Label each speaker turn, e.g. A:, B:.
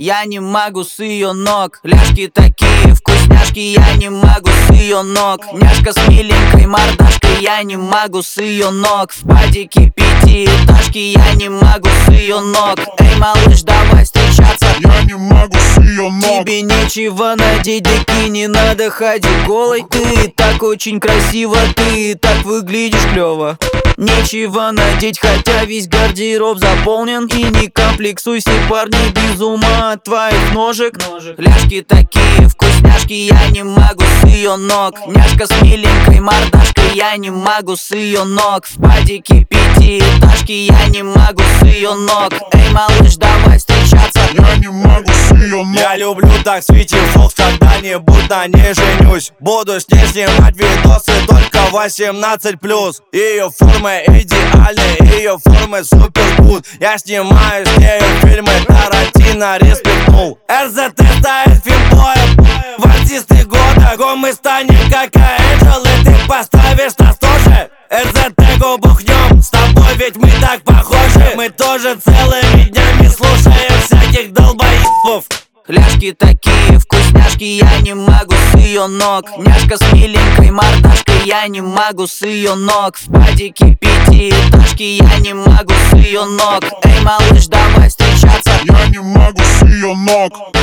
A: Я не могу с ее ног. Ляжки такие вкусняшки, я не могу с ее ног. Няшка с миленькой мордашкой, я не могу с ее ног. В падике пятиэтажки, я не могу с ее ног. Эй, малыш, давай встречаться.
B: Я не могу с ее ног.
A: Тебе нечего надеть, да не надо ходить голой. Ты и так очень красиво, ты и так выглядишь клёво. Нечего надеть, хотя весь гардероб заполнен. И не комплексуйся, парни, без ума от твоих ножек. Ляжки такие вкусняшки, я не могу с ее ног. Няшка с миленькой мордашкой, я не могу с ее ног. В падике пятиэтажки, я не могу с ее ног. Эй, малыш, давай встречаться.
B: Я не могу с ее ног.
C: Я люблю так Свити Фокс, когда-нибудь на ней женюсь. Буду с ней снимать видосы только 18+. Ее форма идеальная, ее форма супер гуд. Я снимаю с нею фильмы, Тарантино респектнул. РЗТ ставит финбоем в артисты года. Го мы станем как Энджел, и ты поставишь нас тоже. РЗТ го бухнем с тобой, ведь мы так похожи. Мы тоже целыми днями слушаем всяких долбоебов.
A: Ляжки такие вкусняшки, я не могу с ее ног. Няшка с миленькой мордашкой, я не могу с ее ног. В падике пятиэтажки, я не могу с ее ног. Эй, малыш, давай встречаться.
B: Я не могу с ее ног.